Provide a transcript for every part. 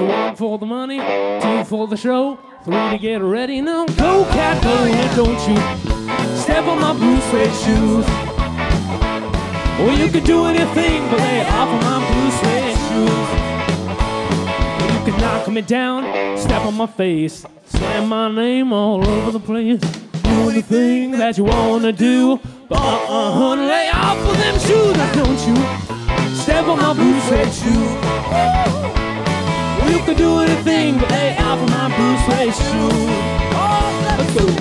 So 1 for the money, 2 for the show, 3 to get ready. Now go, cat, go, and don't you step on my blue suede shoes. Well, you can do anything but lay off of my blue suede shoes. You can knock me down, step on my face, slam my name all over the place. Do anything that you wanna do, but honey, lay off of them shoes. Now don't you step on my blue suede shoes. Well, you can do anything but lay off of my blue suede shoes. Let's go.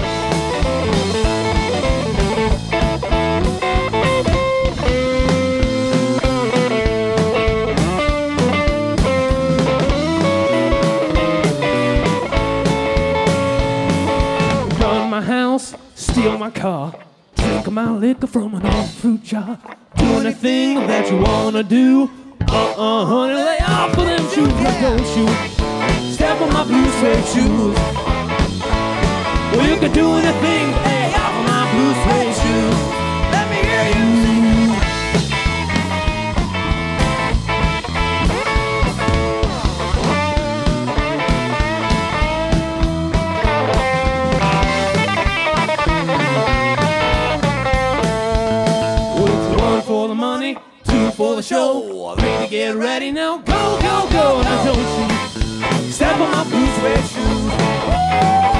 Steal my car, drink my liquor from an old fruit jar. Do anything that you wanna do, honey, lay off of them shoes. Now don't you step on my blue suede shoes. Well, you can do anything but lay off of my blue suede shoes. Let me hear you sing. Money, 2 for the show, 3 to get ready. Now go, go, go. Now don't you step on my blue suede shoes.